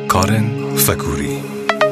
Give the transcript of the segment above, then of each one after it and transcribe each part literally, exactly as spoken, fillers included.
کارن فکوری.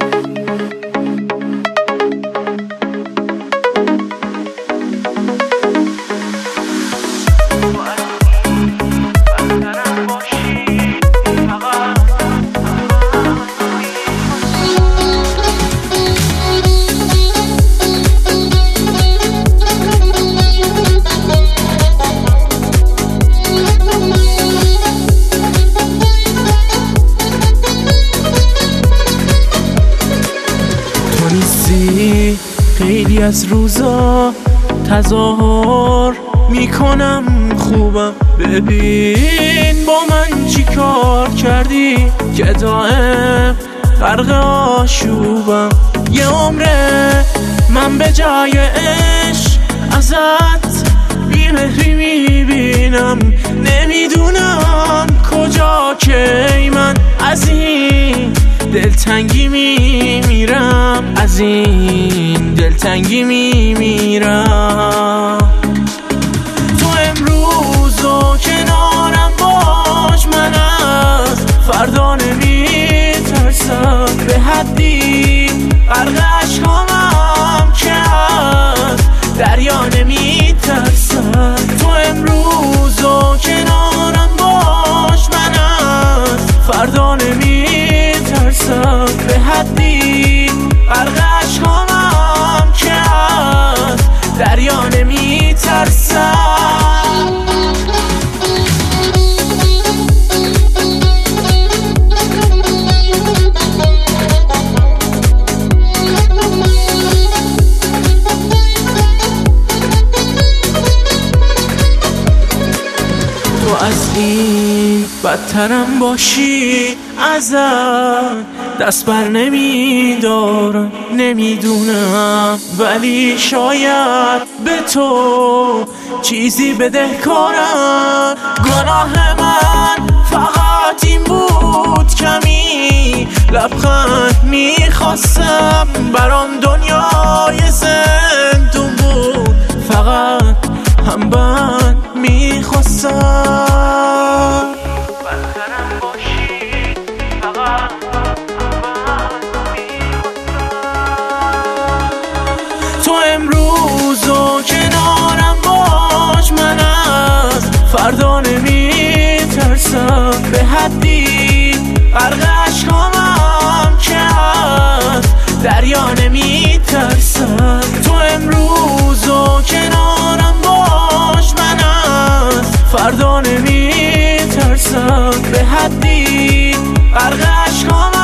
خیلی از روزا تظاهر میکنم خوبم، ببین با من چی کار کردی که دائم غرق آشوبم. یه عمره من به جای عشق ازت بی‌مهری میبینم، نمیدونم کجا کی من از این دلتنگی میمیرم، از این دلتنگی میمیرم. تو امروز و کنارم باش، من از فردا نمیترسم، به حدی غرق عشقامم که از دریا نمیترسم. تو امروز و کنارم باش، من از فردا نمیترسم، به حدی غرق عشقامم که از دریا نمیترسم. تو از این بدترم باشی، ازت دست بر نمیدارم، نمیدونم ولی شاید به تو چیزی بدهکارم. گناه من فقط این بود کمی لبخند میخواستم، برام دنیای زندون بود، فقط هم بند میخواستم. تو امروز و کنارم باش، من از فردا نمیترسم، به حدی غرق عشقامم که از دریا نمیترسم. تو امروز و کنارم باش، من از فردا نمیترسم، به حدی غرق عشقامم